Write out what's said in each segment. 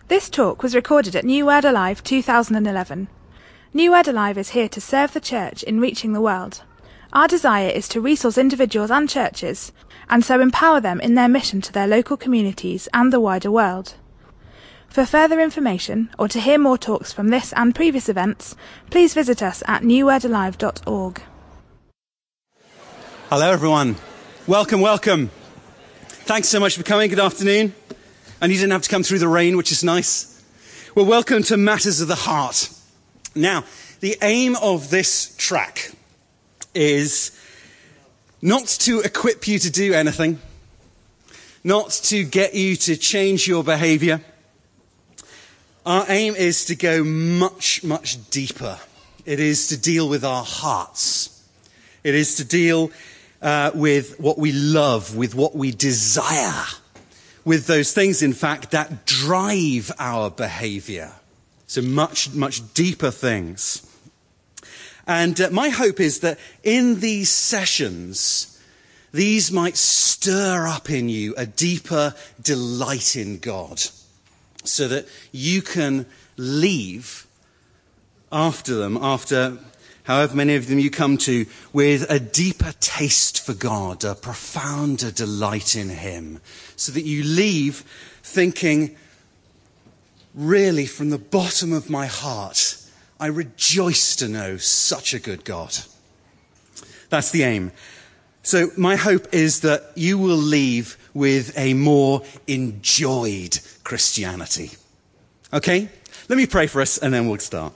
This talk was recorded at New Word Alive 2011. New Word Alive is here to serve the church in reaching the world. Our desire is to resource individuals and churches, and so empower them in their mission to their local communities and the wider world. For further information, or to hear more talks from this and previous events, please visit us at newwordalive.org. Hello everyone. Welcome, welcome. Thanks so much for coming. Good afternoon. And you didn't have to come through the rain, which is nice. Well, welcome to Matters of the Heart. Now, the aim of this track is not to equip you to do anything, not to get you to change your behavior. Our aim is to go much, much deeper. It is to deal with our hearts. It is to deal with what we love, with what we desire, with those things, in fact, that drive our behavior. So much, much deeper things. And my hope is that in these sessions, these might stir up in you a deeper delight in God, so that you can leave after them, after however many of them you come to, with a deeper taste for God, a profounder delight in Him, so that you leave thinking, really, from the bottom of my heart, I rejoice to know such a good God. That's the aim. So my hope is that you will leave with a more enjoyed Christianity. Okay? Let me pray for us and then we'll start.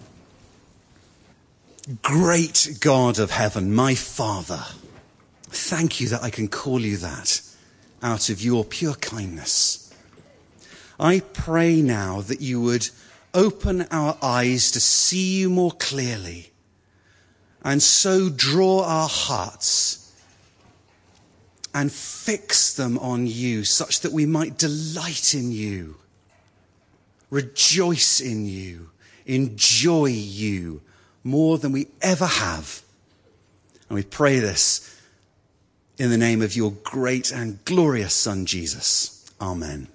Great God of heaven, my Father, thank you that I can call you that out of your pure kindness. I pray now that you would open our eyes to see you more clearly, and so draw our hearts and fix them on you, such that we might delight in you, rejoice in you, enjoy you more than we ever have. And we pray this in the name of your great and glorious Son, Jesus. Amen.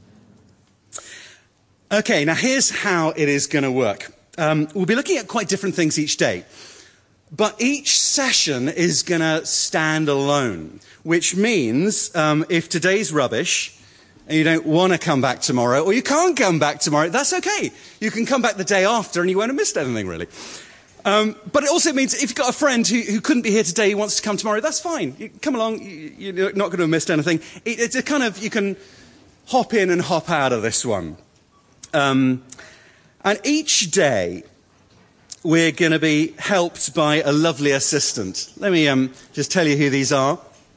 Okay, now here's how it is going to work. We'll be looking at quite different things each day. But each session is going to stand alone, which means if today's rubbish and you don't want to come back tomorrow, or you can't come back tomorrow, that's okay. You can come back the day after and you won't have missed anything, really. But it also means if you've got a friend who couldn't be here today, who wants to come tomorrow, that's fine. You come along, you're not going to have missed anything. It's a kind of, you can hop in and hop out of this one. And each day, we're going to be helped by a lovely assistant. Let me just tell you who these are.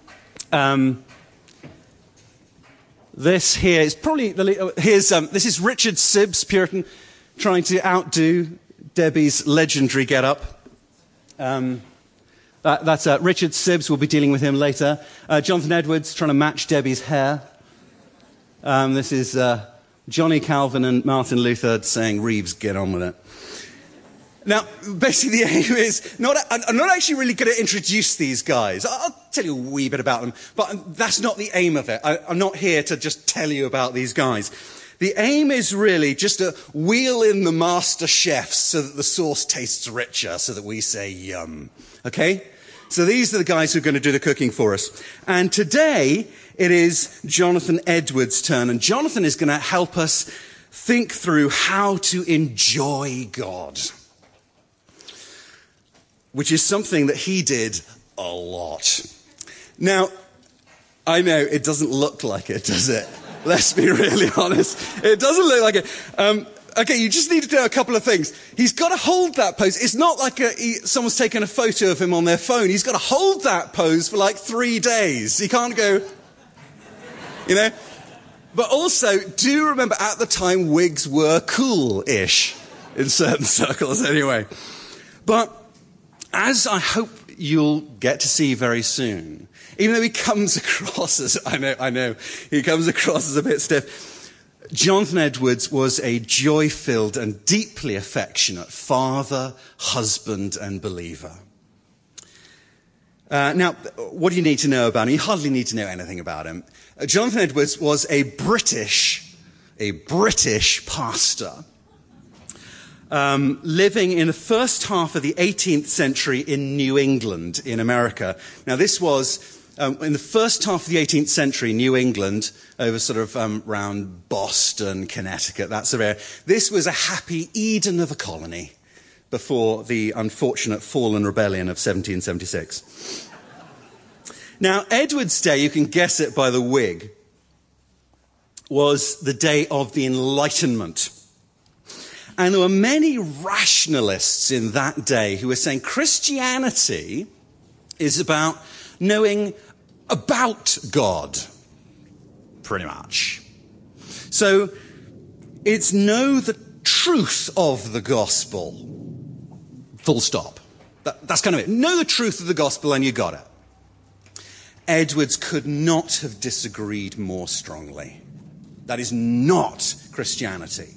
This here is probably this is Richard Sibbs, Puritan, trying to outdo Debbie's legendary get-up. That's Richard Sibbs. We'll be dealing with him later. Jonathan Edwards trying to match Debbie's hair. This is Johnny Calvin and Martin Luther saying, "Reeves, get on with it." Now, basically the aim is, I'm not actually really going to introduce these guys. I'll tell you a wee bit about them, but that's not the aim of it. I'm not here to just tell you about these guys. The aim is really just to wheel in the master chefs so that the sauce tastes richer, so that we say yum. Okay? So these are the guys who are going to do the cooking for us. And today it is Jonathan Edwards' turn, and Jonathan is going to help us think through how to enjoy God, which is something that he did a lot. Now, I know it doesn't look like it, does it? Let's be really honest. It doesn't look like it. Okay, you just need to do a couple of things. He's got to hold that pose. It's not like someone's taken a photo of him on their phone. He's got to hold that pose for like 3 days. He can't go, you know. But also, do remember at the time wigs were cool-ish in certain circles anyway. But as I hope you'll get to see very soon, even though he comes across as, I know, he comes across as a bit stiff, Jonathan Edwards was a joy-filled and deeply affectionate father, husband, and believer. Now, what do you need to know about him? You hardly need to know anything about him. Jonathan Edwards was a British a British pastor, living in the first half of the 18th century in New England in America. Now, this was in the first half of the 18th century, New England, over sort of around Boston, Connecticut, that sort of area. This was a happy Eden of a colony before the unfortunate fall and rebellion of 1776. Now, Edward's day, you can guess it by the wig, was the day of the Enlightenment. And there were many rationalists in that day who were saying Christianity is about knowing about God, pretty much. So it's know the truth of the gospel, full stop. That's kind of it. Know the truth of the gospel and you got it. Edwards could not have disagreed more strongly. That is not Christianity.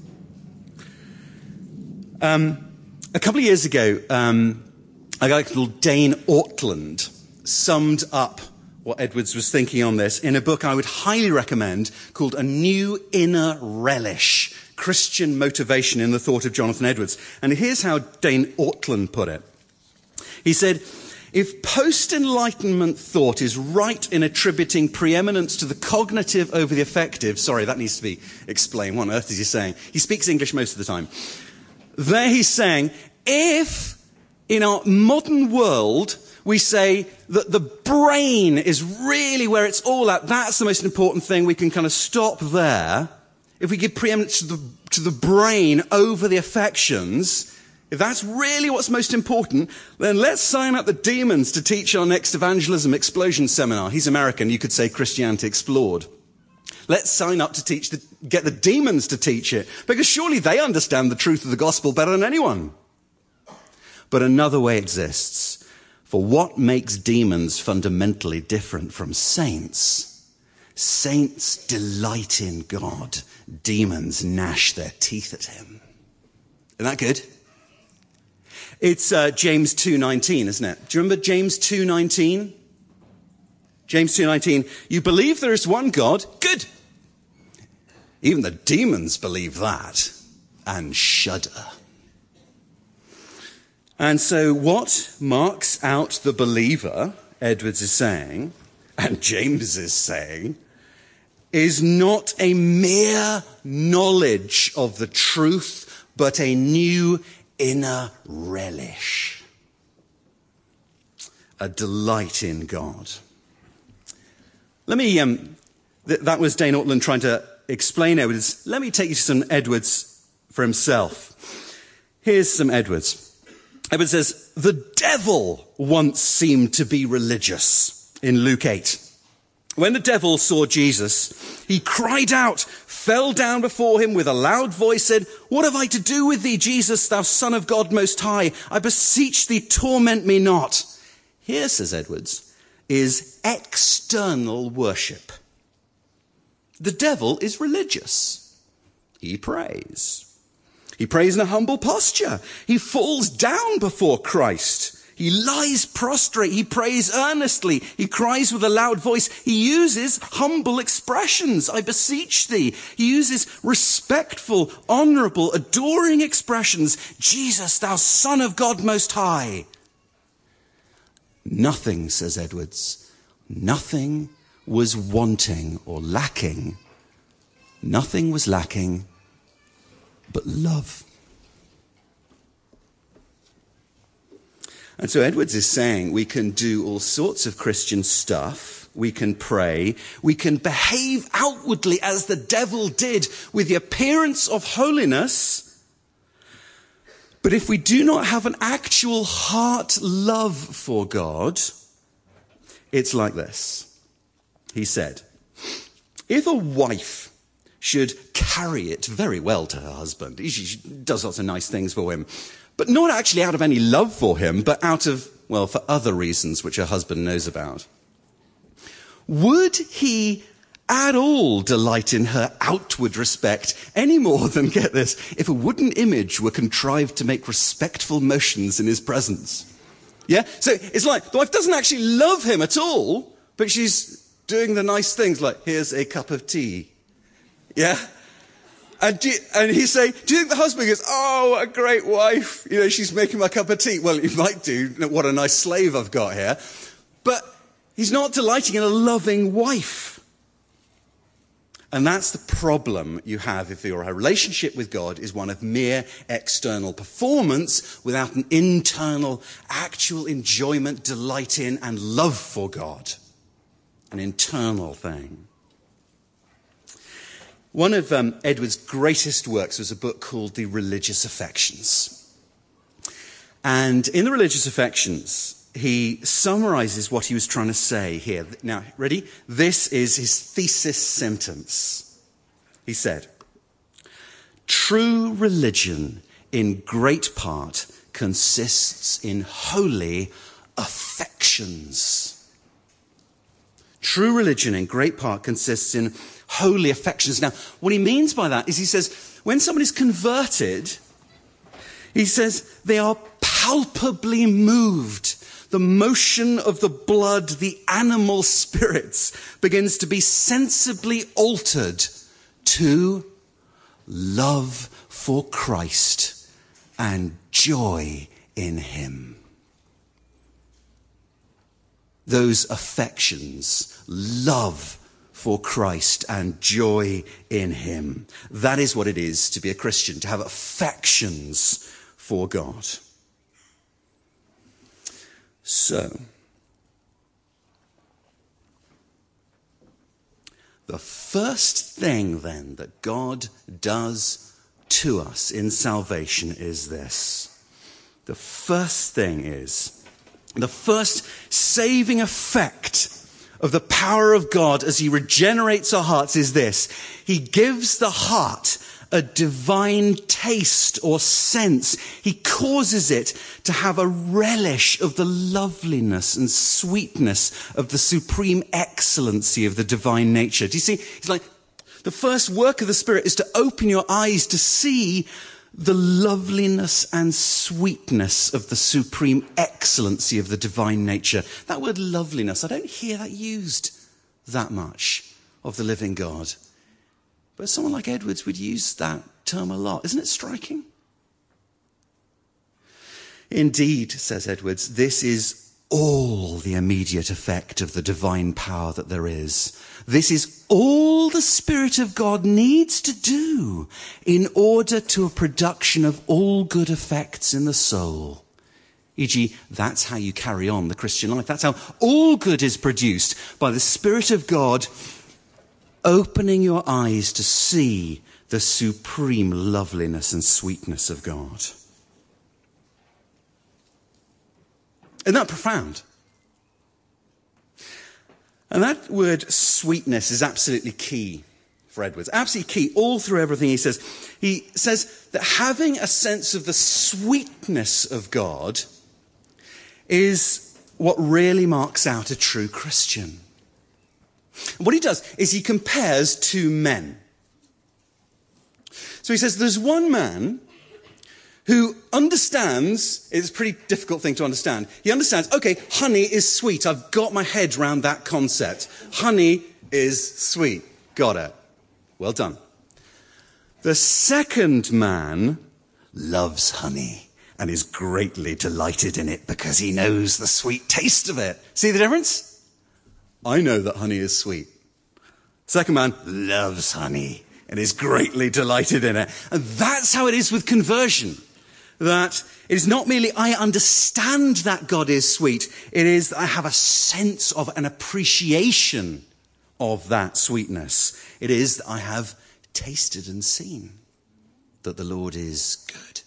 A couple of years ago, a guy called Dane Ortland summed up what Edwards was thinking on this in a book I would highly recommend called A New Inner Relish, Christian Motivation in the Thought of Jonathan Edwards. And here's how Dane Ortland put it. He said, if post-Enlightenment thought is right in attributing preeminence to the cognitive over the affective, sorry, that needs to be explained. What on earth is he saying? He speaks English most of the time. There he's saying, if in our modern world we say that the brain is really where it's all at, that's the most important thing, we can kind of stop there. If we give preeminence to the brain over the affections, if that's really what's most important, then let's sign up the demons to teach our next evangelism explosion seminar. He's American, you could say Christianity Explored. Let's sign up to get the demons to teach it, because surely they understand the truth of the gospel better than anyone. But another way exists. For what makes demons fundamentally different from saints? Saints delight in God. Demons gnash their teeth at him. Isn't that good? It's James 2:19, isn't it? Do you remember James 2:19? James 2:19, you believe there is one God? Good. Even the demons believe that and shudder. And so what marks out the believer, Edwards is saying, and James is saying, is not a mere knowledge of the truth, but a new inner relish. A delight in God. Let me, that was Dane Ortland trying to explain Edwards. Let me take you to some Edwards for himself. Here's some Edwards. Edwards says, the devil once seemed to be religious in Luke 8. When the devil saw Jesus, he cried out, fell down before him with a loud voice, said, what have I to do with thee, Jesus, thou Son of God Most High? I beseech thee, torment me not. Here, says Edwards, is external worship. The devil is religious. He prays. He prays in a humble posture. He falls down before Christ. He lies prostrate. He prays earnestly. He cries with a loud voice. He uses humble expressions. I beseech thee. He uses respectful, honorable, adoring expressions. Jesus, thou Son of God Most High. Nothing, says Edwards, nothing was wanting or lacking. Nothing was lacking but love. And so Edwards is saying we can do all sorts of Christian stuff. We can pray. We can behave outwardly as the devil did with the appearance of holiness. But if we do not have an actual heart love for God, it's like this. He said, if a wife should carry it very well to her husband, she does lots of nice things for him, but not actually out of any love for him, but out of, well, for other reasons which her husband knows about, would he at all delight in her outward respect any more than, get this, if a wooden image were contrived to make respectful motions in his presence? Yeah? So it's like the wife doesn't actually love him at all, but she's doing the nice things like, here's a cup of tea. Yeah? And he's saying, do you think the husband goes, oh, what a great wife. You know, she's making my cup of tea. Well, he might do. What a nice slave I've got here. But he's not delighting in a loving wife. And that's the problem you have if your relationship with God is one of mere external performance without an internal, actual enjoyment, delight in, and love for God. An internal thing. One of Edward's greatest works was a book called The Religious Affections. And in The Religious Affections, he summarizes what he was trying to say here. Now, ready? This is his thesis sentence. He said, true religion in great part consists in holy affections. True religion in great part consists in holy affections. Now, what he means by that is he says, when somebody's converted, he says they are palpably moved. The motion of the blood, the animal spirits, begins to be sensibly altered to love for Christ and joy in him. Those affections, love for Christ and joy in him. That is what it is to be a Christian, to have affections for God. So, the first thing then that God does to us in salvation is this. The first thing is, the first saving effect of the power of God as he regenerates our hearts is this. He gives the heart a divine taste or sense. He causes it to have a relish of the loveliness and sweetness of the supreme excellency of the divine nature. Do you see? It's like the first work of the Spirit is to open your eyes to see the loveliness and sweetness of the supreme excellency of the divine nature. That word loveliness, I don't hear that used that much of the living God. But someone like Edwards would use that term a lot. Isn't it striking? Indeed, says Edwards, this is all the immediate effect of the divine power that there is. This is all the Spirit of God needs to do in order to a production of all good effects in the soul. E.g., that's how you carry on the Christian life. That's how all good is produced, by the Spirit of God opening your eyes to see the supreme loveliness and sweetness of God. Isn't that profound? And that word sweetness is absolutely key for Edwards. Absolutely key all through everything he says. He says that having a sense of the sweetness of God is what really marks out a true Christian. And what he does is he compares two men. So he says there's one man who understands, it's a pretty difficult thing to understand. He understands, okay, honey is sweet. I've got my head around that concept. Honey is sweet. Got it. Well done. The second man loves honey and is greatly delighted in it because he knows the sweet taste of it. See the difference? I know that honey is sweet. Second man loves honey and is greatly delighted in it. And that's how it is with conversion. That it is not merely I understand that God is sweet. It is that I have a sense of an appreciation of that sweetness. It is that I have tasted and seen that the Lord is good.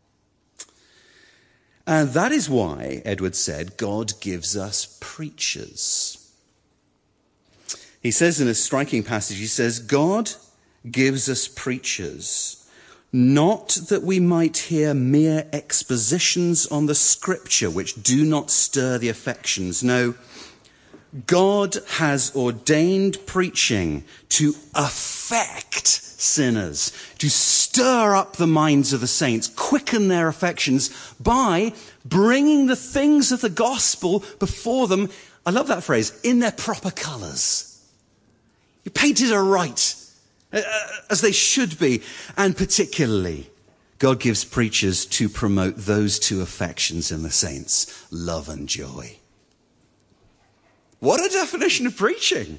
And that is why, Edward said, God gives us preachers. He says in a striking passage, he says, God gives us preachers, not that we might hear mere expositions on the scripture which do not stir the affections. No, God has ordained preaching to affect sinners, to stir up the minds of the saints, quicken their affections by bringing the things of the gospel before them. I love that phrase, in their proper colours. You painted her right. as they should be. And particularly, God gives preachers to promote those two affections in the saints, love and joy. What a definition of preaching.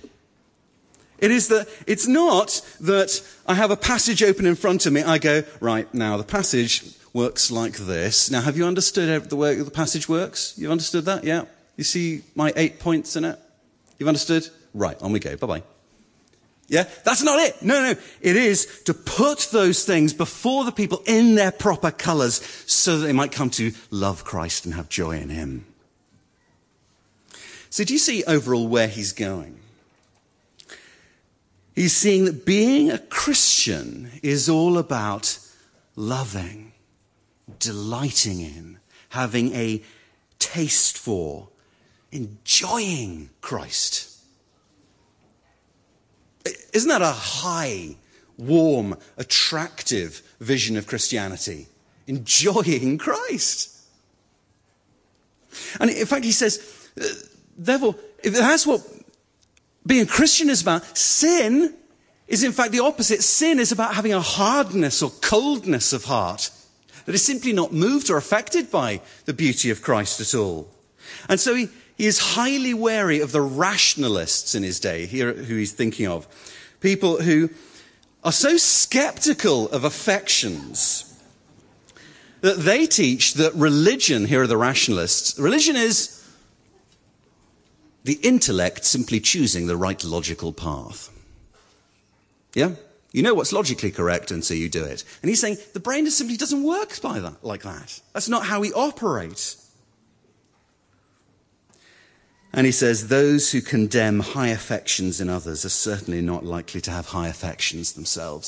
It's not that I have a passage open in front of me. I go, right, now the passage works like this. Now, have you understood the way the passage works? You've understood that? Yeah? You see my 8 points in it? You've understood? Right, on we go. Bye-bye. Yeah? That's not it. No. It is to put those things before the people in their proper colours so that they might come to love Christ and have joy in him. So do you see overall where he's going? He's seeing that being a Christian is all about loving, delighting in, having a taste for, enjoying Christ. Isn't that a high, warm, attractive vision of Christianity? Enjoying Christ. And in fact, he says, therefore, if that's what being a Christian is about, sin is in fact the opposite. Sin is about having a hardness or coldness of heart that is simply not moved or affected by the beauty of Christ at all. And so he is highly wary of the rationalists in his day, here who he's thinking of. People who are so skeptical of affections that they teach that religion, here are the rationalists, religion is the intellect simply choosing the right logical path. Yeah? You know what's logically correct, and so you do it. And he's saying the brain just simply doesn't work like that. That's not how we operate. And he says those who condemn high affections in others are certainly not likely to have high affections themselves.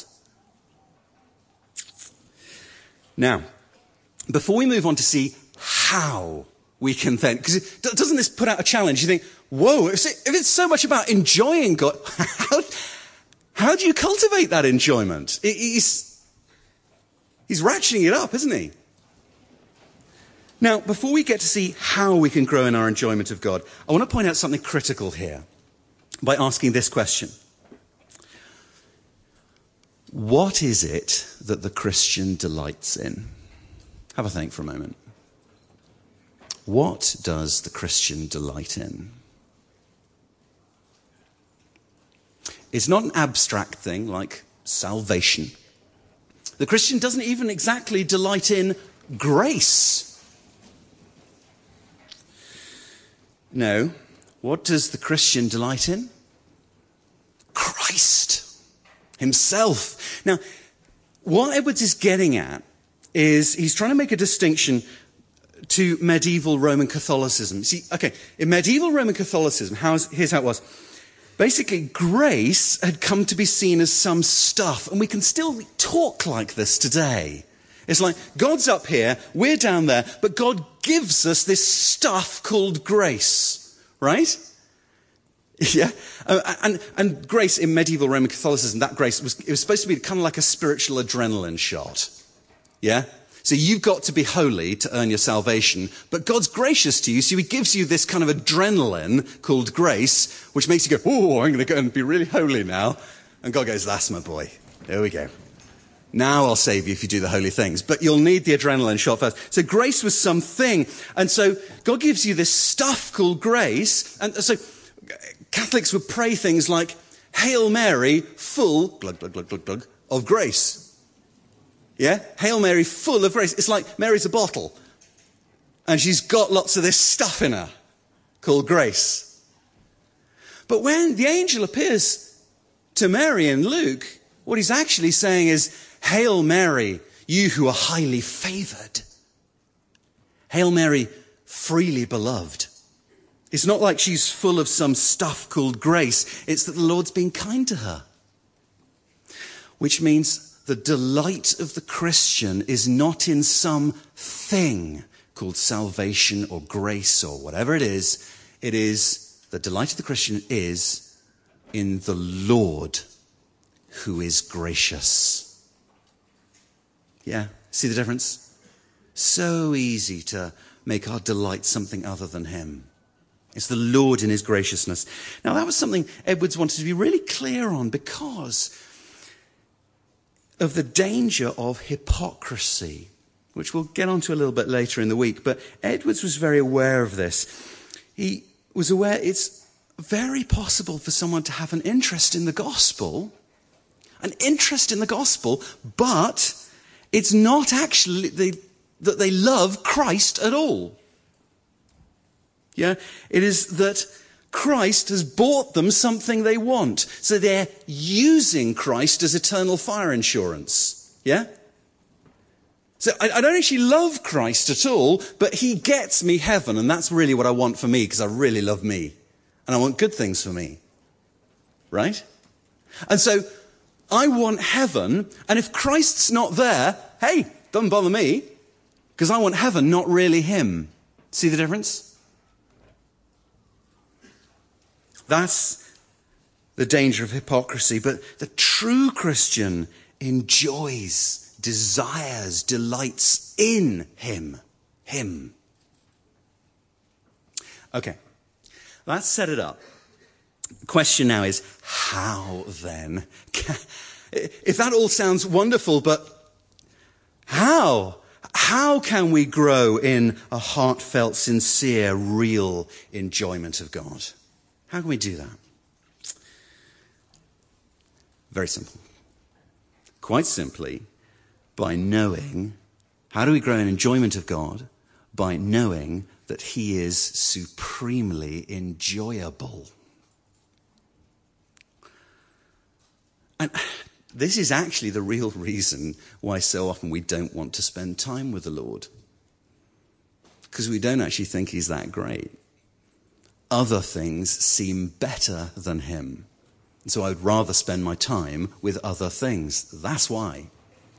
Now, before we move on to see how we can then, because doesn't this put out a challenge? You think, whoa, if it's so much about enjoying God, how do you cultivate that enjoyment? He's ratcheting it up, isn't he? Now, before we get to see how we can grow in our enjoyment of God, I want to point out something critical here by asking this question. What is it that the Christian delights in? Have a think for a moment. What does the Christian delight in? It's not an abstract thing like salvation. The Christian doesn't even exactly delight in grace. No. What does the Christian delight in? Christ himself. Now, what Edwards is getting at is he's trying to make a distinction to medieval Roman Catholicism. See, okay, in medieval Roman Catholicism, here's how it was. Basically, grace had come to be seen as some stuff, and we can still talk like this today. It's like, God's up here, we're down there, but God gives us this stuff called grace, right? Yeah? And grace in medieval Roman Catholicism, that grace, it was supposed to be kind of like a spiritual adrenaline shot. Yeah? So you've got to be holy to earn your salvation, but God's gracious to you, so he gives you this kind of adrenaline called grace, which makes you go, oh, I'm going to go and be really holy now. And God goes, that's my boy. There we go. Now I'll save you if you do the holy things. But you'll need the adrenaline shot first. So grace was something. And so God gives you this stuff called grace. And so Catholics would pray things like, Hail Mary, full, glug, glug, glug, glug, glug, of grace. Yeah? Hail Mary, full of grace. It's like Mary's a bottle. And she's got lots of this stuff in her called grace. But when the angel appears to Mary in Luke, what he's actually saying is, Hail Mary, you who are highly favored. Hail Mary, freely beloved. It's not like she's full of some stuff called grace. It's that the Lord's been kind to her. Which means the delight of the Christian is not in some thing called salvation or grace or whatever it is. It is, the delight of the Christian is in the Lord who is gracious. Yeah, see the difference? So easy to make our delight something other than him. It's the Lord in his graciousness. Now, that was something Edwards wanted to be really clear on, because of the danger of hypocrisy, which we'll get onto a little bit later in the week. But Edwards was very aware of this. He was aware it's very possible for someone to have an interest in the gospel, but it's not actually that they love Christ at all. Yeah, it is that Christ has bought them something they want. So they're using Christ as eternal fire insurance. Yeah? So I don't actually love Christ at all, but he gets me heaven, and that's really what I want for me, because I really love me. And I want good things for me. Right? And so I want heaven, and if Christ's not there, hey, doesn't bother me, because I want heaven, not really him. See the difference? That's the danger of hypocrisy. But the true Christian enjoys, desires, delights in him. Him. Okay, let's set it up. The question now is, how then? If that all sounds wonderful, but how? How can we grow in a heartfelt, sincere, real enjoyment of God? How can we do that? Very simple. Quite simply, by knowing. How do we grow in enjoyment of God? By knowing that he is supremely enjoyable. And this is actually the real reason why so often we don't want to spend time with the Lord. Because we don't actually think he's that great. Other things seem better than him. And so I would rather spend my time with other things. That's why.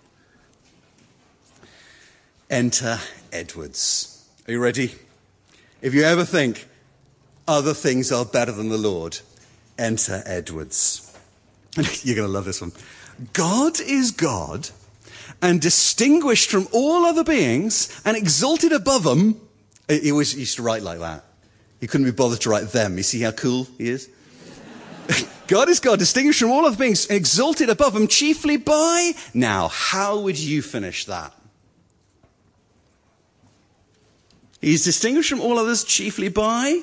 Enter Edwards. Are you ready? If you ever think other things are better than the Lord, enter Edwards. You're going to love this one. God is God and distinguished from all other beings and exalted above them. He always used to write like that. He couldn't be bothered to write them. You see how cool he is? God is God, distinguished from all other beings, exalted above them, chiefly by... Now, how would you finish that? He's distinguished from all others, chiefly by...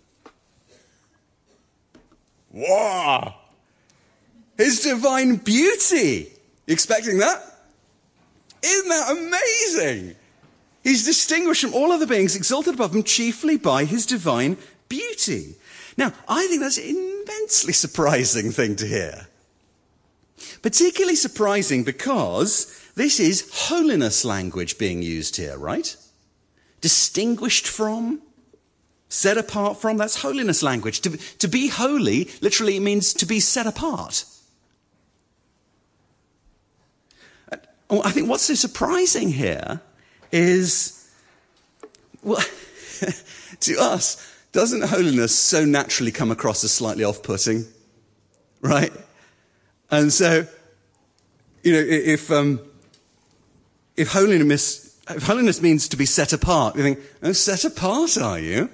Wow! His divine beauty. You expecting that? Isn't that amazing? He's distinguished from all other beings, exalted above them, chiefly by his divine beauty. Now, I think that's an immensely surprising thing to hear. Particularly surprising because this is holiness language being used here, right? Distinguished from, set apart from, that's holiness language. To be holy literally means to be set apart. I think what's so surprising here is, well, to us, doesn't holiness so naturally come across as slightly off-putting, right? And so, you know, if holiness means to be set apart, you think, oh, set apart, are you?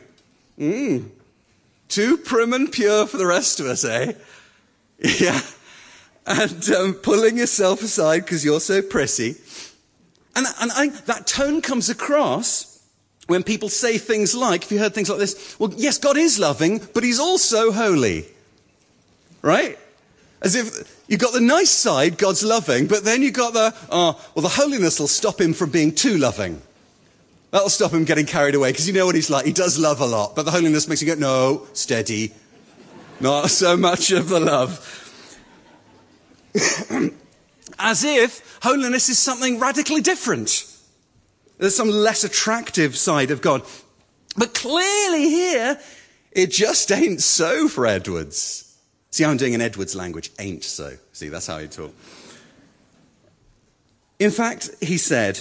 Too prim and pure for the rest of us, eh? Yeah. And pulling yourself aside because you're so prissy. And I think that tone comes across when people say things like, if you heard things like this, well, yes, God is loving, but he's also holy. Right? As if you've got the nice side, God's loving, but then you've got the holiness will stop him from being too loving. That'll stop him getting carried away, because you know what he's like. He does love a lot, but the holiness makes him go, no, steady. Not so much of the love. As if holiness is something radically different. There's some less attractive side of God. But clearly here, it just ain't so for Edwards. See how I'm doing in Edwards language? Ain't so. See, that's how he talk. In fact, he said,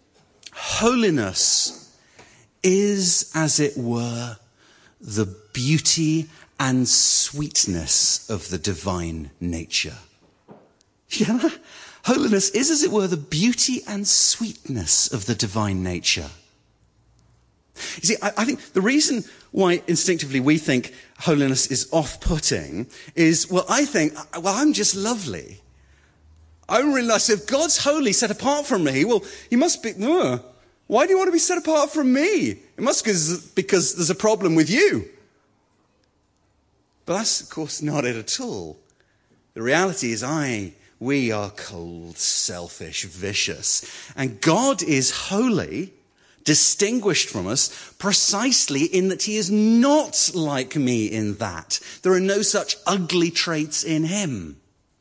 holiness is, as it were, the beauty and sweetness of the divine nature. Yeah, holiness is, as it were, the beauty and sweetness of the divine nature. You see, I think the reason why instinctively we think holiness is off-putting is, well, I think, well, I'm just lovely. I realized if God's holy, set apart from me, well, he must be, why do you want to be set apart from me? It must be because there's a problem with you. But that's, of course, not it at all. The reality is we are cold, selfish, vicious. And God is holy, distinguished from us, precisely in that he is not like me in that. There are no such ugly traits in him.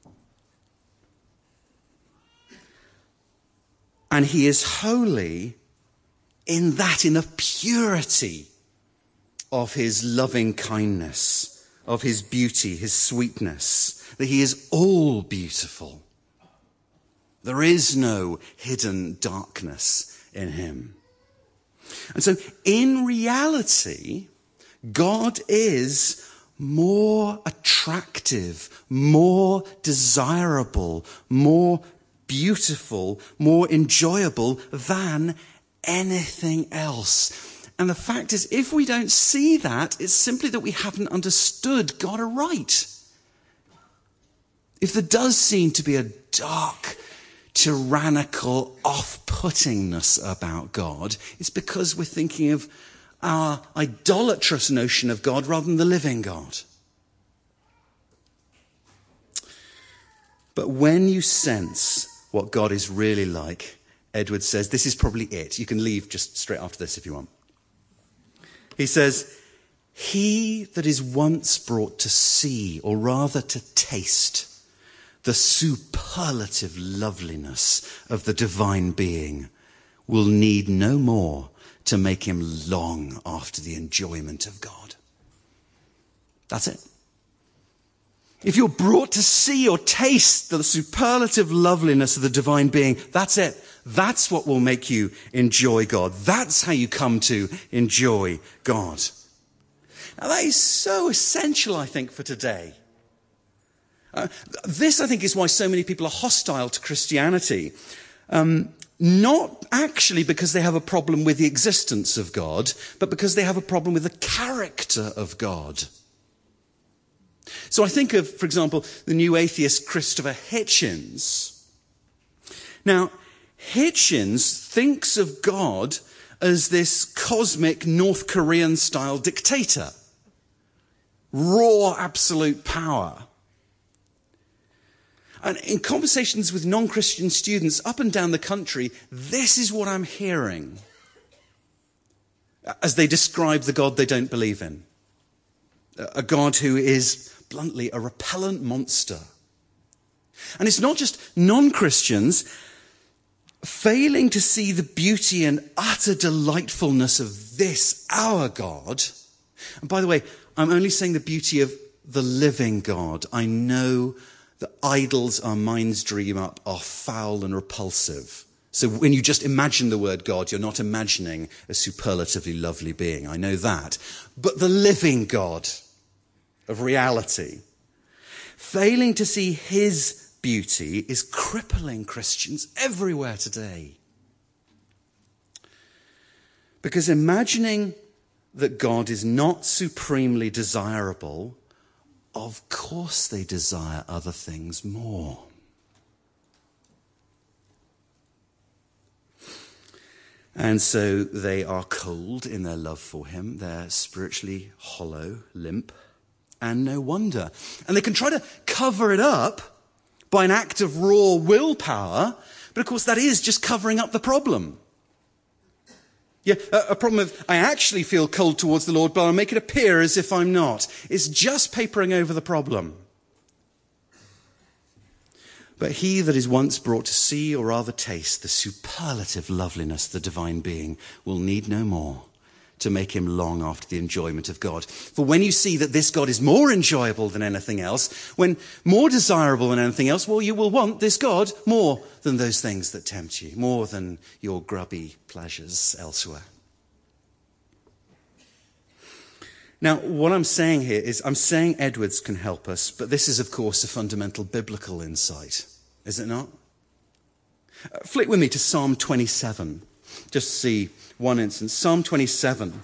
And he is holy in that, in the purity of his loving kindness, of his beauty, his sweetness, that he is all beautiful. There is no hidden darkness in him. And so, in reality, God is more attractive, more desirable, more beautiful, more enjoyable than anything else. And the fact is, if we don't see that, it's simply that we haven't understood God aright. If there does seem to be a dark, tyrannical off-puttingness about God, it's because we're thinking of our idolatrous notion of God rather than the living God. But when you sense what God is really like, Edward says, this is probably it. You can leave just straight after this if you want. He says, he that is once brought to see, or rather to taste, the superlative loveliness of the divine being will need no more to make him long after the enjoyment of God. That's it. If you're brought to see or taste the superlative loveliness of the divine being, that's it. That's what will make you enjoy God. That's how you come to enjoy God. Now that is so essential, I think, for today. This, I think, is why so many people are hostile to Christianity. Not actually because they have a problem with the existence of God, but because they have a problem with the character of God. So I think of, for example, the new atheist Christopher Hitchens. Now, Hitchens thinks of God as this cosmic North Korean-style dictator. Raw, absolute power. And in conversations with non-Christian students up and down the country, this is what I'm hearing as they describe the God they don't believe in. A God who is, bluntly, a repellent monster. And it's not just non-Christians failing to see the beauty and utter delightfulness of this, our God. And by the way, I'm only saying the beauty of the living God. I know the idols our minds dream up are foul and repulsive. So when you just imagine the word God, you're not imagining a superlatively lovely being. I know that. But the living God of reality, failing to see his beauty is crippling Christians everywhere today. Because imagining that God is not supremely desirable, of course they desire other things more. And so they are cold in their love for him. They're spiritually hollow, limp, and no wonder. And they can try to cover it up by an act of raw willpower, but of course that is just covering up the problem. Yeah, a problem of, I actually feel cold towards the Lord, but I'll make it appear as if I'm not. It's just papering over the problem. But he that is once brought to see, or rather taste, the superlative loveliness of the divine being will need no more to make him long after the enjoyment of God. For when you see that this God is more enjoyable than anything else, when more desirable than anything else, well, you will want this God more than those things that tempt you, more than your grubby pleasures elsewhere. Now, what I'm saying here is, I'm saying Edwards can help us, but this is, of course, a fundamental biblical insight, is it not? Flick with me to Psalm 27, just to see one instance. Psalm 27,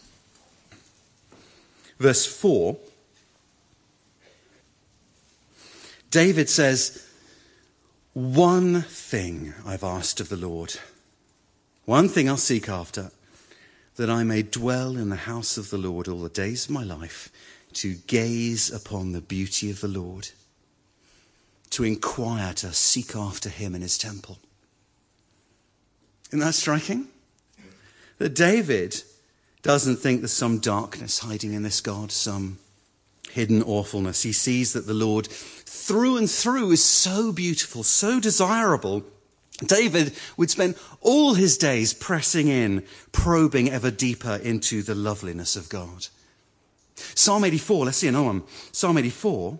verse 4. David says, One thing I've asked of the Lord, one thing I'll seek after, that I may dwell in the house of the Lord all the days of my life, to gaze upon the beauty of the Lord, to inquire, to seek after him in his temple. Isn't that striking? That David doesn't think there's some darkness hiding in this God, some hidden awfulness. He sees that the Lord through and through is so beautiful, so desirable. David would spend all his days pressing in, probing ever deeper into the loveliness of God. Psalm 84, let's see another one. Psalm 84.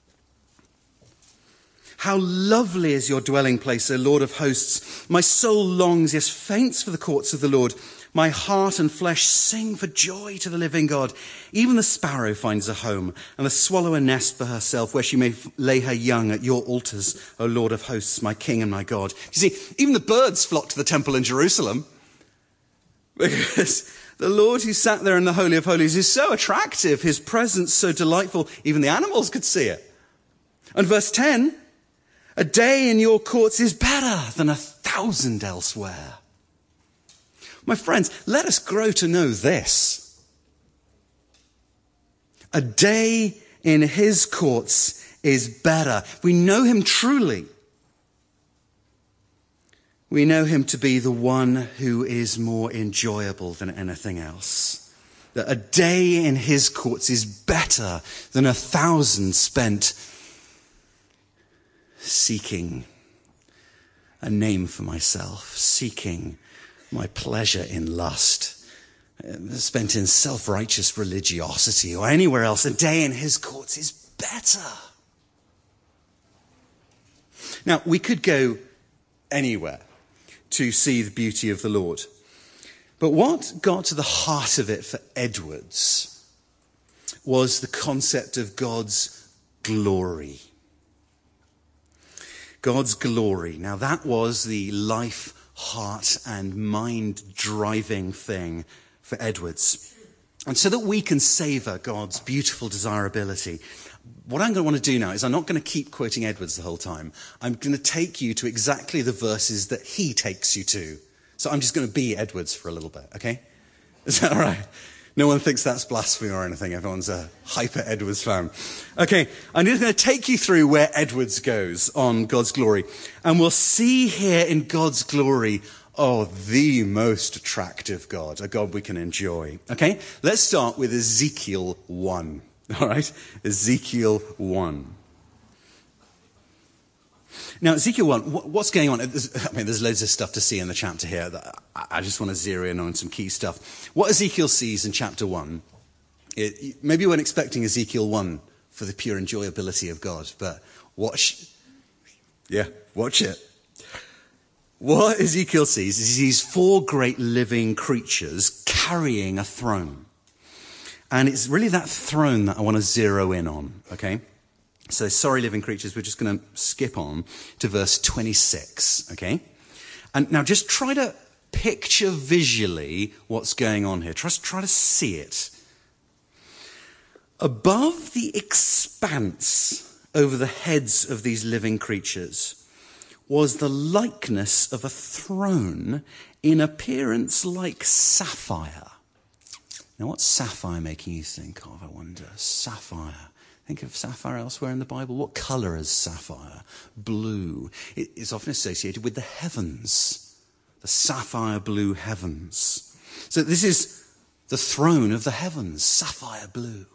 How lovely is your dwelling place, O Lord of hosts. My soul longs, yes, faints for the courts of the Lord. My heart and flesh sing for joy to the living God. Even the sparrow finds a home, and the swallow a nest for herself, where she may lay her young at your altars, O Lord of hosts, my King and my God. You see, even the birds flock to the temple in Jerusalem, because the Lord who sat there in the Holy of Holies is so attractive, his presence so delightful, even the animals could see it. And verse 10, a day in your courts is better than 1,000 elsewhere. My friends, let us grow to know this. A day in his courts is better. We know him truly. We know him to be the one who is more enjoyable than anything else. That a day in his courts is better than 1,000 spent seeking a name for myself, seeking my pleasure in lust, spent in self-righteous religiosity or anywhere else. A day in his courts is better. Now, we could go anywhere to see the beauty of the Lord. But what got to the heart of it for Edwards was the concept of God's glory. God's glory. Now, that was the life, heart and mind driving thing for Edwards. And so that we can savor God's beautiful desirability, what I'm going to want to do now is I'm not going to keep quoting Edwards the whole time. I'm going to take you to exactly the verses that he takes you to. So I'm just going to be Edwards for a little bit, okay? Is that all right? No one thinks that's blasphemy or anything. Everyone's a hyper Edwards fan. Okay, I'm just going to take you through where Edwards goes on God's glory. And we'll see here in God's glory, the most attractive God, a God we can enjoy. Okay, let's start with Ezekiel 1. All right, Ezekiel 1. Now, Ezekiel 1, what's going on? There's loads of stuff to see in the chapter here. I just want to zero in on some key stuff. What Ezekiel sees in chapter 1, maybe you weren't expecting Ezekiel 1 for the pure enjoyability of God, but watch it. What Ezekiel sees is he sees 4 great living creatures carrying a throne. And it's really that throne that I want to zero in on, okay? So, sorry, living creatures, we're just going to skip on to verse 26, okay? And now just try to picture visually what's going on here. Try to see it. Above the expanse over the heads of these living creatures was the likeness of a throne in appearance like sapphire. Now, what's sapphire making you think of, I wonder? Sapphire. Think of sapphire elsewhere in the Bible. What colour is sapphire? Blue. It is often associated with the heavens, the sapphire blue heavens. So this is the throne of the heavens, sapphire blue.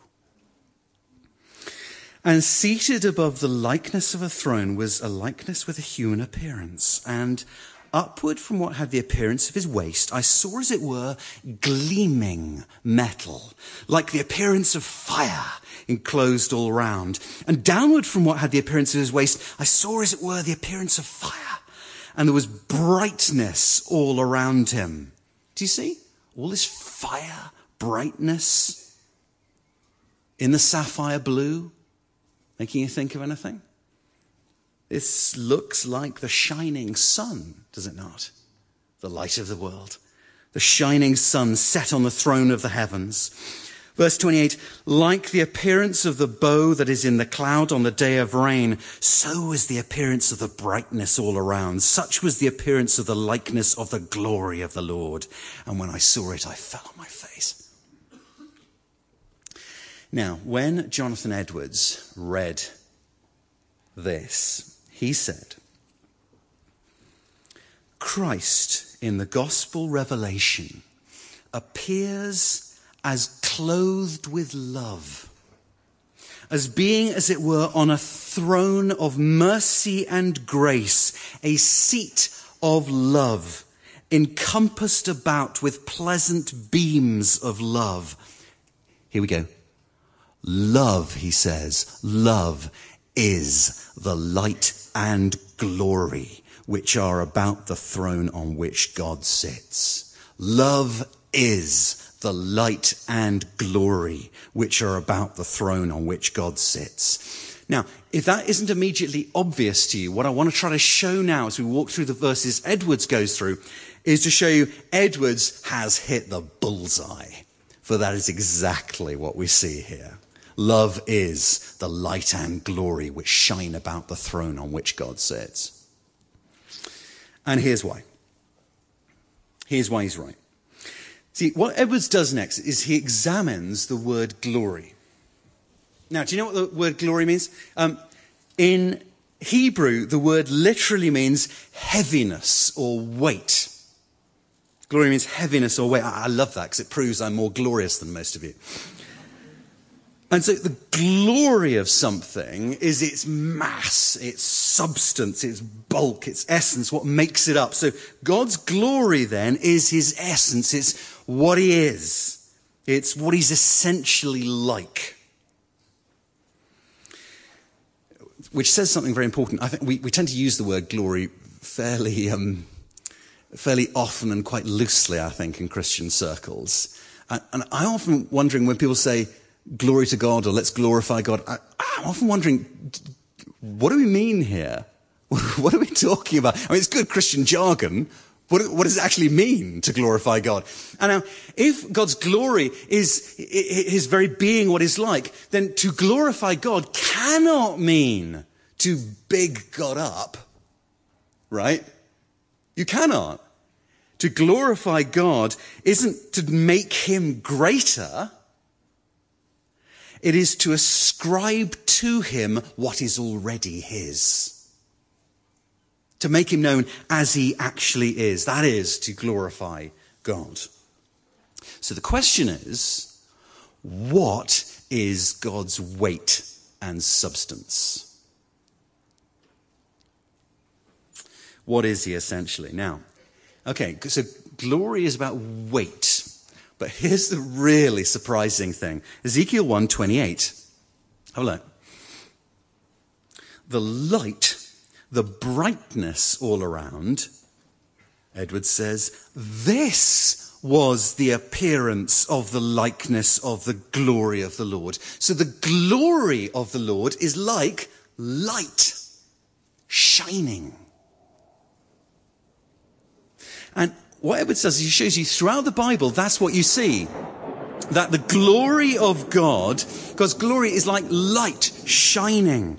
And seated above the likeness of a throne was a likeness with a human appearance. And upward from what had the appearance of his waist, I saw, as it were, gleaming metal, like the appearance of fire, enclosed all round. And downward from what had the appearance of his waist, I saw, as it were, the appearance of fire. And there was brightness all around him. Do you see? All this fire, brightness in the sapphire blue, making you think of anything? This looks like the shining sun, does it not? The light of the world. The shining sun set on the throne of the heavens. Verse 28, like the appearance of the bow that is in the cloud on the day of rain, so was the appearance of the brightness all around. Such was the appearance of the likeness of the glory of the Lord. And when I saw it, I fell on my face. Now, when Jonathan Edwards read this, he said, Christ in the gospel revelation appears as clothed with love, as being, as it were, on a throne of mercy and grace, a seat of love, encompassed about with pleasant beams of love. Here we go. Love, he says, love is the light and glory which are about the throne on which God sits. Love is the light and glory which are about the throne on which God sits. Now, if that isn't immediately obvious to you, what I want to try to show now as we walk through the verses Edwards goes through is to show you Edwards has hit the bullseye. For that is exactly what we see here. Love is the light and glory which shine about the throne on which God sits. And here's why. Here's why he's right. See, what Edwards does next is he examines the word glory. Now, do you know what the word glory means? In Hebrew, the word literally means heaviness or weight. Glory means heaviness or weight. I love that because it proves I'm more glorious than most of you. And so the glory of something is its mass, its substance, its bulk, its essence, what makes it up. So God's glory then is his essence. It's what he is. It's what he's essentially like. Which says something very important. I think we tend to use the word glory fairly often and quite loosely, I think, in Christian circles. And I'm often wondering when people say, glory to God, or let's glorify God. I'm often wondering, what do we mean here? What are we talking about? I mean, it's good Christian jargon. What does it actually mean to glorify God? And now, if God's glory is his very being what he's like, then to glorify God cannot mean to big God up, right? You cannot. To glorify God isn't to make him greater. It is to ascribe to him what is already his. To make him known as he actually is. That is to glorify God. So the question is, what is God's weight and substance? What is he essentially? Now, okay, so glory is about weight. But here's the really surprising thing. Ezekiel 1:28. Have a look. The light, the brightness all around, Edwards says, this was the appearance of the likeness of the glory of the Lord. So the glory of the Lord is like light, shining. And what Edwards does is he shows you throughout the Bible, that's what you see. That the glory of God, God's glory is like light shining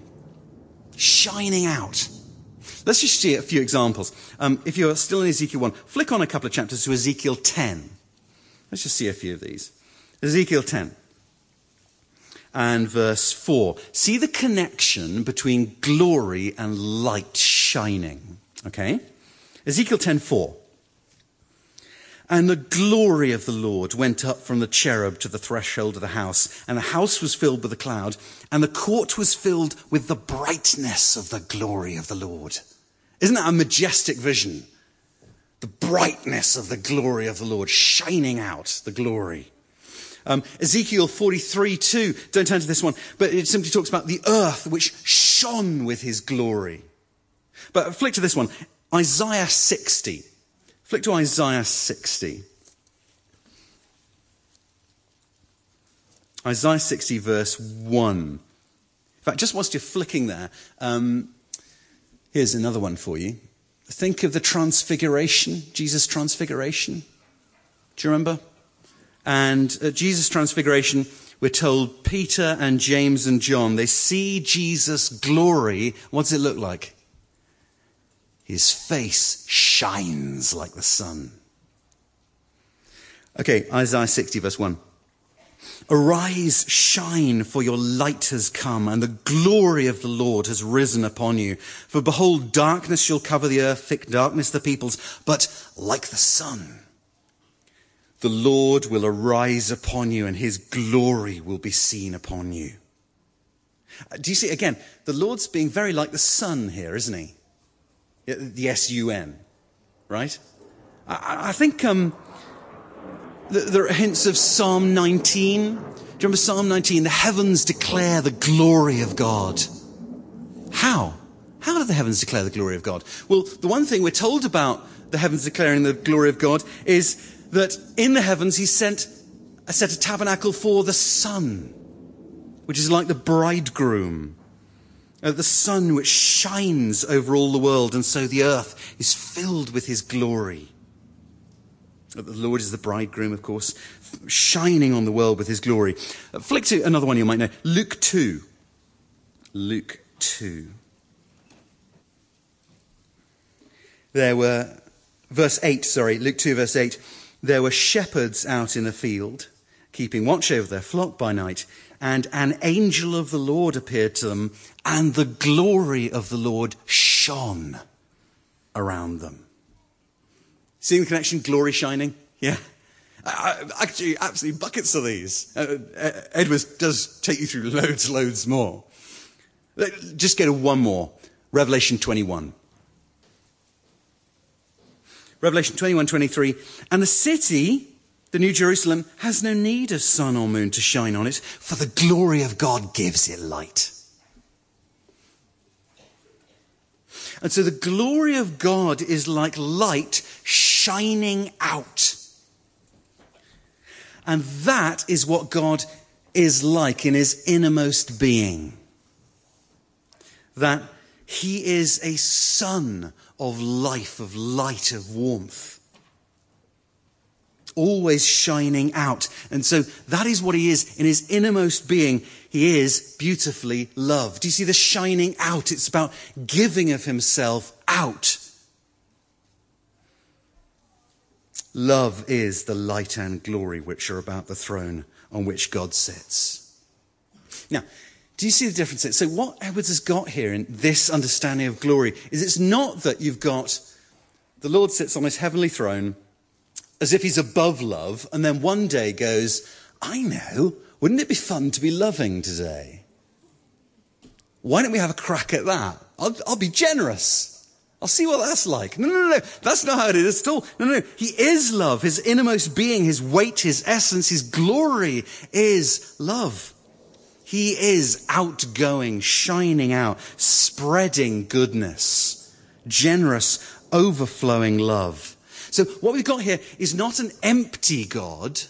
out. Let's just see a few examples. If you're still in Ezekiel 1, flick on a couple of chapters to Ezekiel 10. Let's just see a few of these. Ezekiel 10 and verse 4. See the connection between glory and light shining. Okay? Ezekiel 10:4. And the glory of the Lord went up from the cherub to the threshold of the house, and the house was filled with a cloud, and the court was filled with the brightness of the glory of the Lord. Isn't that a majestic vision? The brightness of the glory of the Lord, shining out the glory. Ezekiel 43:2, don't turn to this one, but it simply talks about the earth which shone with his glory. But flick to this one, Isaiah 60. Flick to Isaiah 60. Isaiah 60 verse 1. In fact, just whilst you're flicking there, here's another one for you. Think of the transfiguration, Jesus' transfiguration. Do you remember? And at Jesus' transfiguration, we're told Peter and James and John, they see Jesus' glory. What does it look like? His face shines like the sun. Okay, Isaiah 60 verse 1. Arise, shine, for your light has come, and the glory of the Lord has risen upon you. For behold, darkness shall cover the earth, thick darkness the peoples, but like the sun, the Lord will arise upon you, and his glory will be seen upon you. Do you see, again, the Lord's being very like the sun here, isn't he? The S-U-N, right? I think there are hints of Psalm 19. Do you remember Psalm 19? The heavens declare the glory of God. How? How do the heavens declare the glory of God? Well, the one thing we're told about the heavens declaring the glory of God is that in the heavens he set a tabernacle for the sun, which is like the bridegroom. The sun which shines over all the world, and so the earth is filled with his glory. The Lord is the bridegroom, of course, shining on the world with his glory. Flick to another one you might know. Luke 2. Luke 2. Luke 2, verse 8. There were shepherds out in the field, keeping watch over their flock by night, and an angel of the Lord appeared to them, and the glory of the Lord shone around them. Seeing the connection? Glory shining? Yeah. Actually, absolutely buckets of these. Edwards does take you through loads more. Just go to one more. Revelation 21. Revelation 21:23. And the city, the New Jerusalem, has no need of sun or moon to shine on it, for the glory of God gives it light. And so the glory of God is like light shining out. And that is what God is like in his innermost being. That he is a sun of life, of light, of warmth. Always shining out. And so that is what he is in his innermost being. He is beautifully loved. Do you see the shining out? It's about giving of himself out. Love is the light and glory which are about the throne on which God sits. Now, do you see the difference? So what Edwards has got here in this understanding of glory is it's not that you've got the Lord sits on his heavenly throne as if he's above love, and then one day goes, I know, wouldn't it be fun to be loving today? Why don't we have a crack at that? I'll be generous. I'll see what that's like. No. That's not how it is at all. No. He is love. His innermost being, his weight, his essence, his glory is love. He is outgoing, shining out, spreading goodness, generous, overflowing love. So what we've got here is not an empty God,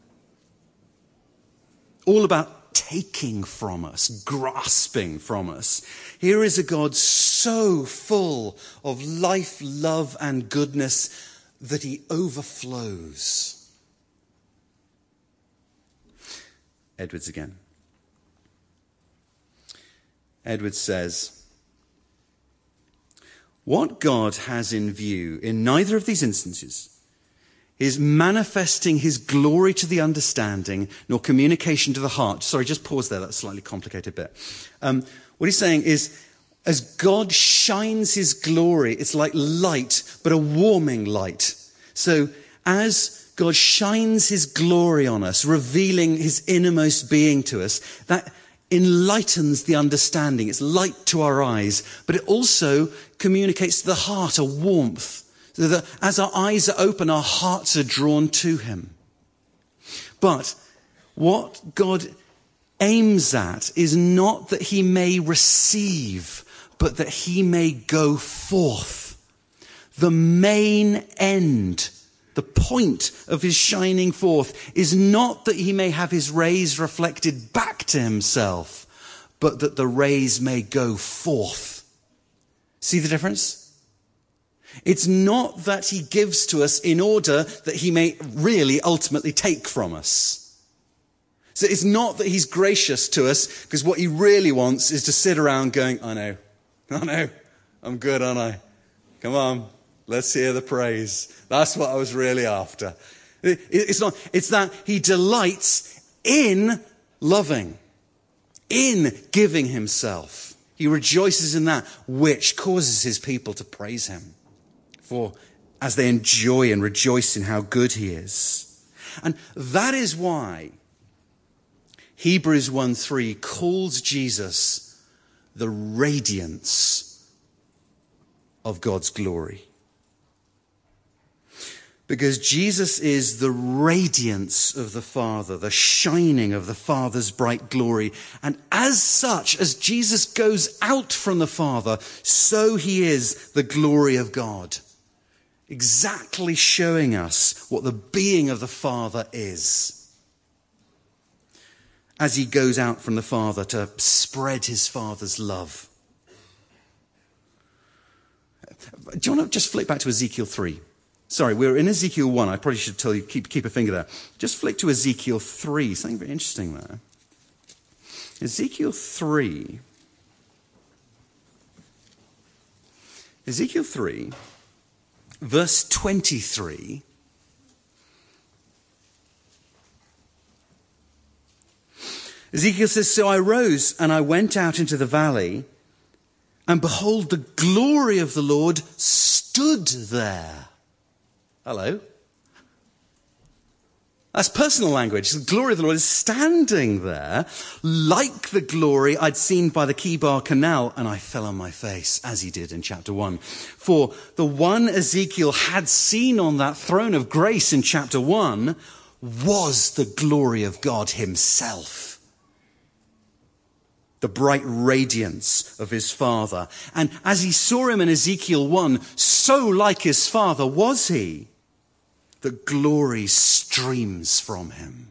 all about taking from us, grasping from us. Here is a God so full of life, love, and goodness that he overflows. Edwards again. Edwards says, what God has in view in neither of these instances is manifesting his glory to the understanding nor communication to the heart. Sorry, just pause there. That's a slightly complicated bit. What he's saying is, as God shines his glory, it's like light, but a warming light. So as God shines his glory on us, revealing his innermost being to us, that enlightens the understanding. It's light to our eyes, but it also communicates to the heart a warmth. So that as our eyes are open, our hearts are drawn to him. But what God aims at is not that he may receive, but that he may go forth. The main end, the point of his shining forth is not that he may have his rays reflected back to himself, but that the rays may go forth. See the difference? It's not that he gives to us in order that he may really ultimately take from us. So it's not that he's gracious to us because what he really wants is to sit around going, I know, I'm good, aren't I? Come on, let's hear the praise. That's what I was really after. It's not, it's that he delights in loving, in giving himself. He rejoices in that which causes his people to praise him for as they enjoy and rejoice in how good he is. And that is why Hebrews 1:3 calls Jesus the radiance of God's glory. Because Jesus is the radiance of the Father, the shining of the Father's bright glory. And as such, as Jesus goes out from the Father, so he is the glory of God. Exactly showing us what the being of the Father is. As he goes out from the Father to spread his Father's love. Do you want to just flick back to Ezekiel 3? Sorry, we're in Ezekiel 1. I probably should tell you, keep a finger there. Just flick to Ezekiel 3. Something very interesting there. Ezekiel 3. Ezekiel 3, verse 23. Ezekiel says, so I rose and I went out into the valley, and behold, the glory of the Lord stood there. Hello. That's personal language. The glory of the Lord is standing there like the glory I'd seen by the Kibar Canal, and I fell on my face, as he did in chapter 1. For the one Ezekiel had seen on that throne of grace in chapter 1 was the glory of God himself. The bright radiance of his Father. And as he saw him in Ezekiel 1, so like his Father was he. The glory streams from him.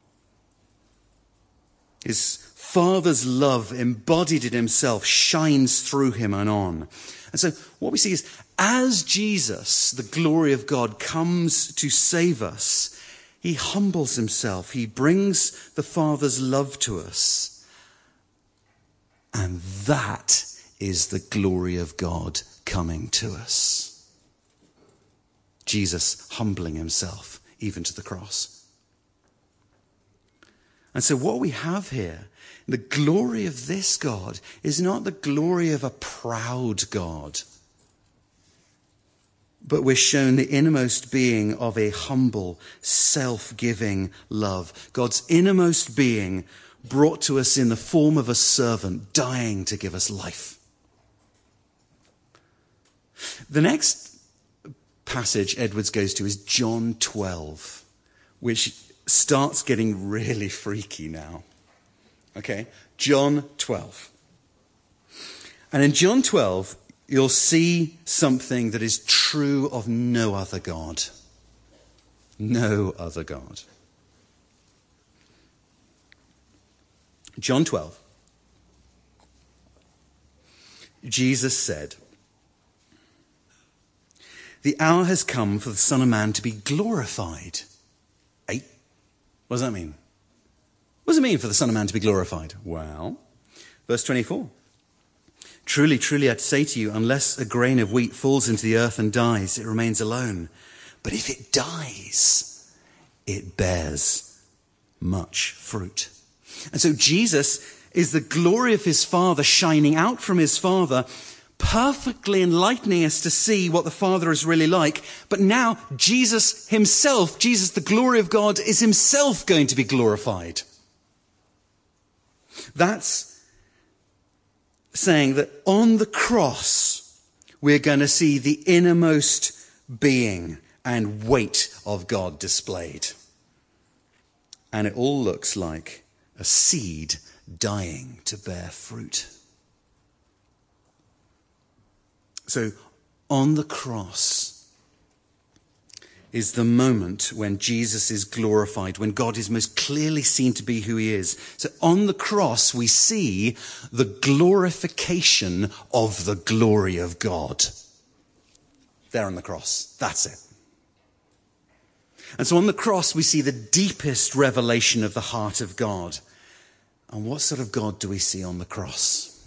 His Father's love embodied in himself shines through him and on. And so what we see is as Jesus, the glory of God, comes to save us, he humbles himself. He brings the Father's love to us. And that is the glory of God coming to us. Jesus humbling himself even to the cross. And so what we have here, the glory of this God, is not the glory of a proud God, but we're shown the innermost being of a humble, self-giving love. God's innermost being brought to us in the form of a servant, dying to give us life. The next passage Edwards goes to is John 12, which starts getting really freaky now. Okay, John 12. And in John 12, you'll see something that is true of no other God. No other God. John 12. Jesus said, the hour has come for the Son of Man to be glorified. What does that mean? What does it mean for the Son of Man to be glorified? Well, verse 24. Truly, truly, I'd say to you, unless a grain of wheat falls into the earth and dies, it remains alone. But if it dies, it bears much fruit. And so Jesus is the glory of his Father shining out from his Father, perfectly enlightening us to see what the Father is really like. But now Jesus himself, Jesus, the glory of God, is himself going to be glorified. That's saying that on the cross, we're going to see the innermost being and weight of God displayed. And it all looks like a seed dying to bear fruit. So on the cross is the moment when Jesus is glorified, when God is most clearly seen to be who he is. So on the cross we see the glorification of the glory of God. there on the cross. That's it. And so on the cross, we see the deepest revelation of the heart of God. And what sort of God do we see on the cross?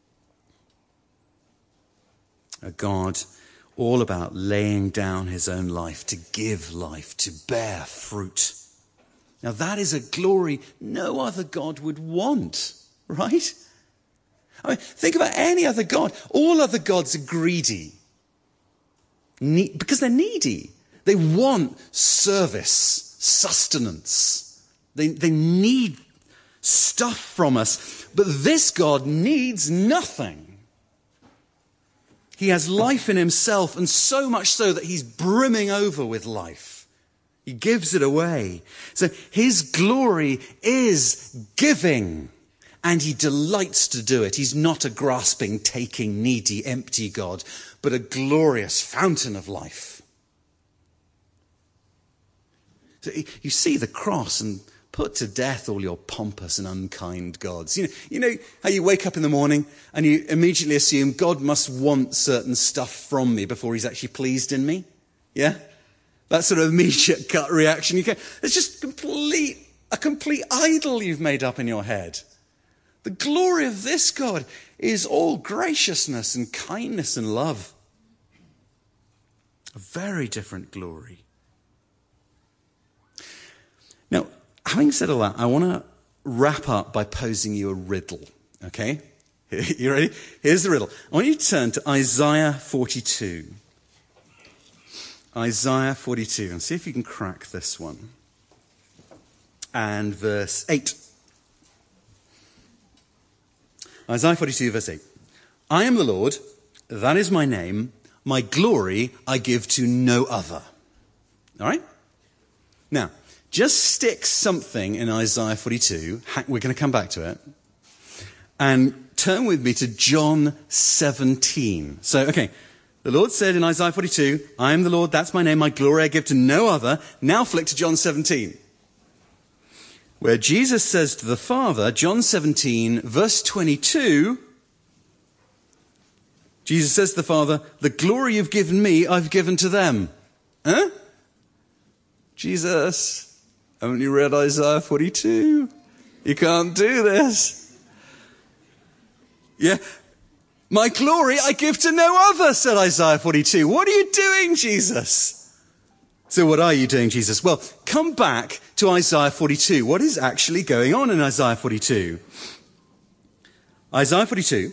A God all about laying down his own life, to give life, to bear fruit. Now that is a glory no other God would want, right? I mean, think about any other God. All other gods are greedy. Because they're needy. They want service, sustenance. They need stuff from us. But this God needs nothing. He has life in himself, and so much so that he's brimming over with life. He gives it away. So his glory is giving, and he delights to do it. He's not a grasping, taking, needy, empty God, but a glorious fountain of life. So you see the cross and put to death all your pompous and unkind gods. You know how you wake up in the morning and you immediately assume God must want certain stuff from me before he's actually pleased in me? Yeah? That sort of immediate gut reaction. It's just a complete idol you've made up in your head. The glory of this God is all graciousness and kindness and love. A very different glory. Now, having said all that, I want to wrap up by posing you a riddle, okay? You ready? Here's the riddle. I want you to turn to Isaiah 42. Isaiah 42, and see if you can crack this one. And verse 8. Isaiah 42, verse 8. I am the Lord, that is my name, my glory I give to no other. All right? Now, just stick something in Isaiah 42, we're going to come back to it, and turn with me to John 17. So, okay, the Lord said in Isaiah 42, I am the Lord, that's my name, my glory I give to no other. Now flick to John 17, where Jesus says to the Father, John 17, verse 22, Jesus says to the Father, the glory you've given me, I've given to them. Huh? Jesus, haven't you read Isaiah 42? You can't do this. Yeah. My glory I give to no other, said Isaiah 42. What are you doing, Jesus? So what are you doing, Jesus? Well, come back to Isaiah 42. What is actually going on in Isaiah 42? Isaiah 42.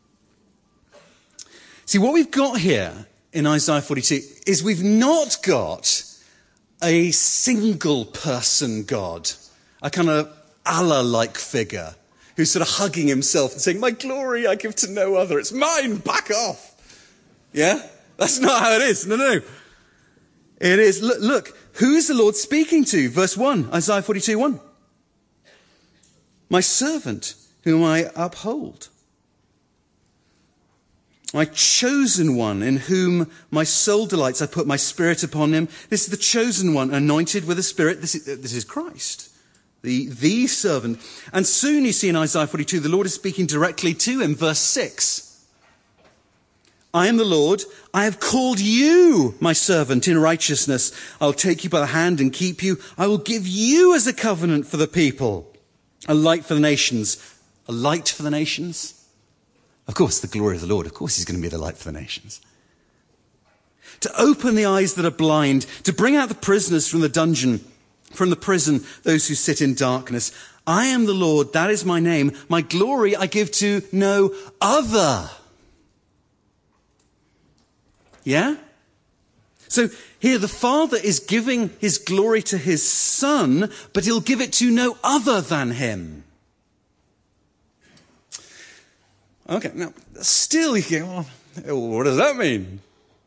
See, what we've got here in Isaiah 42 is we've not got a single person God, a kind of Allah-like figure who's sort of hugging himself and saying, my glory I give to no other, it's mine, back off. Yeah? That's not how it is. No. It is, look, who is the Lord speaking to? Verse 1, Isaiah 42, 1. My servant whom I uphold. My chosen one in whom my soul delights. I put my spirit upon him. This is the chosen one, anointed with a spirit. This is Christ, the servant. And soon you see in Isaiah 42, the Lord is speaking directly to him. Verse 6. I am the Lord. I have called you my servant in righteousness. I'll take you by the hand and keep you. I will give you as a covenant for the people, a light for the nations. A light for the nations? Of course, the glory of the Lord. Of course, he's going to be the light for the nations. To open the eyes that are blind, to bring out the prisoners from the dungeon, from the prison, those who sit in darkness. I am the Lord, that is my name. My glory I give to no other. Yeah? So here the Father is giving his glory to his Son, but he'll give it to no other than him. Okay, now, still you go, well, what does that mean?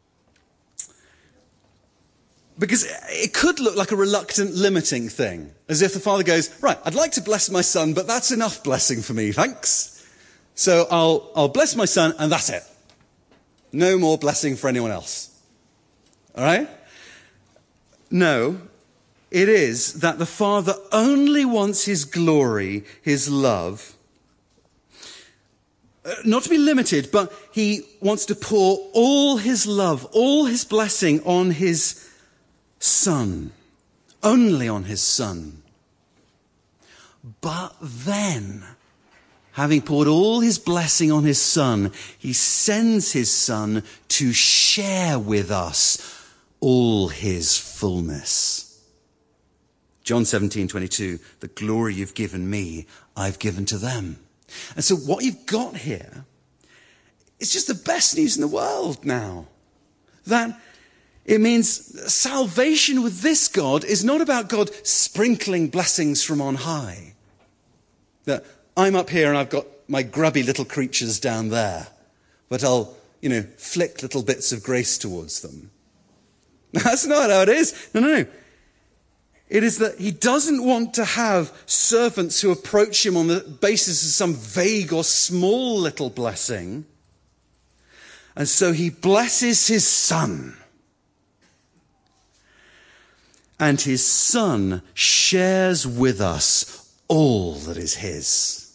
Because it could look like a reluctant, limiting thing. As if the Father goes, right, I'd like to bless my Son, but that's enough blessing for me, thanks. So I'll bless my Son, and that's it. No more blessing for anyone else. All right? No, it is that the Father only wants his glory, his love, not to be limited, but he wants to pour all his love, all his blessing on his Son, only on his Son. But then, having poured all his blessing on his Son, he sends his Son to share with us all his fullness. John 17:22, the glory you've given me, I've given to them. And so what you've got here is just the best news in the world now. That it means salvation with this God is not about God sprinkling blessings from on high. That I'm up here and I've got my grubby little creatures down there, but I'll, flick little bits of grace towards them. That's not how it is. No. It is that he doesn't want to have servants who approach him on the basis of some vague or small little blessing. And so he blesses his Son. And his Son shares with us all that is his.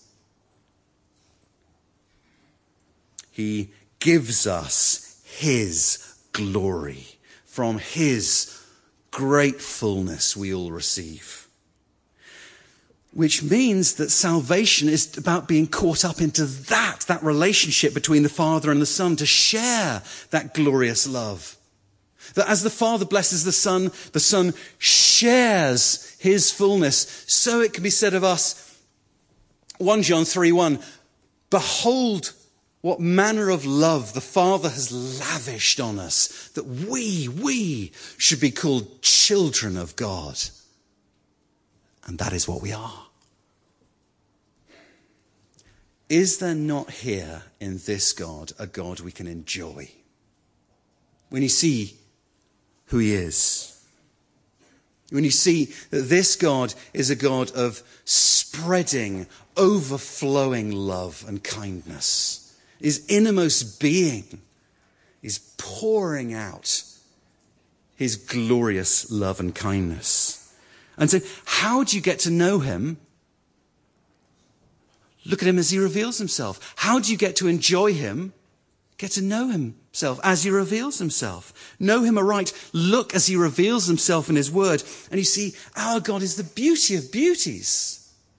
He gives us his glory. From his great fullness we all receive. Which means that salvation is about being caught up into that relationship between the Father and the Son, to share that glorious love. That as the Father blesses the Son shares his fullness. So it can be said of us, 1 John 3:1, behold what manner of love the Father has lavished on us, that we should be called children of God. And that is what we are. Is there not here in this God a God we can enjoy? When you see who he is, when you see that this God is a God of spreading, overflowing love and kindness, his innermost being is pouring out his glorious love and kindness. And so how do you get to know him? Look at him as he reveals himself. How do you get to enjoy him? Get to know himself as he reveals himself. Know him aright. Look as he reveals himself in his word. And you see, our God is the beauty of beauties.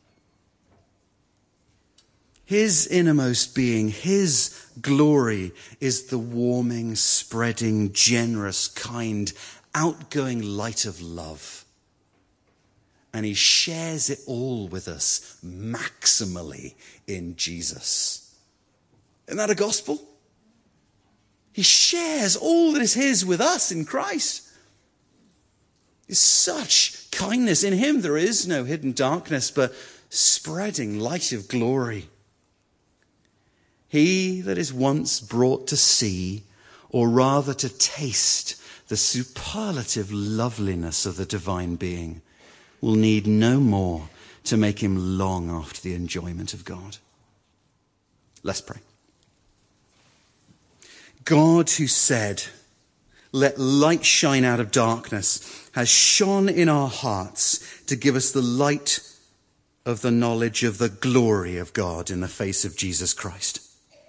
His innermost being, his glory is the warming, spreading, generous, kind, outgoing light of love. And he shares it all with us maximally in Jesus. Isn't that a gospel? He shares all that is his with us in Christ. It's such kindness. In him there is no hidden darkness, but spreading light of glory. He that is once brought to see, or rather to taste, the superlative loveliness of the divine being, will need no more to make him long after the enjoyment of God. Let's pray. God, who said, "Let light shine out of darkness," has shone in our hearts to give us the light of the knowledge of the glory of God in the face of Jesus Christ.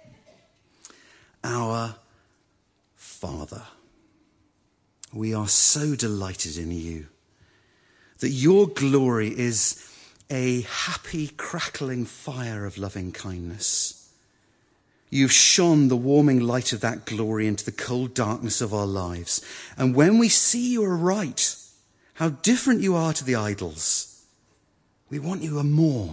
Our Father, we are so delighted in you that your glory is a happy, crackling fire of loving kindness. You've shone the warming light of that glory into the cold darkness of our lives. And when we see you aright, how different you are to the idols, we want you more.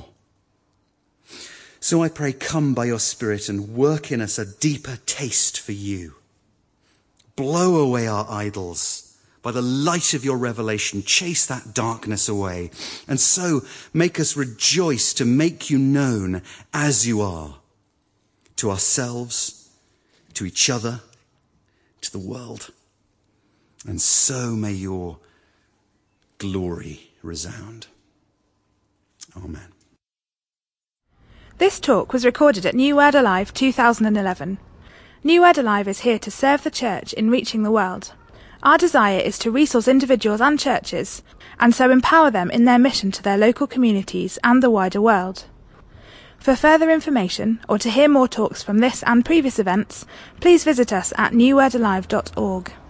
So I pray, come by your Spirit and work in us a deeper taste for you. Blow away our idols. By the light of your revelation, chase that darkness away. And so make us rejoice to make you known as you are. To ourselves, to each other, to the world. And so may your glory resound. Amen. This talk was recorded at New Word Alive 2011. New Word Alive is here to serve the church in reaching the world. Our desire is to resource individuals and churches, and so empower them in their mission to their local communities and the wider world. For further information, or to hear more talks from this and previous events, please visit us at newwordalive.org.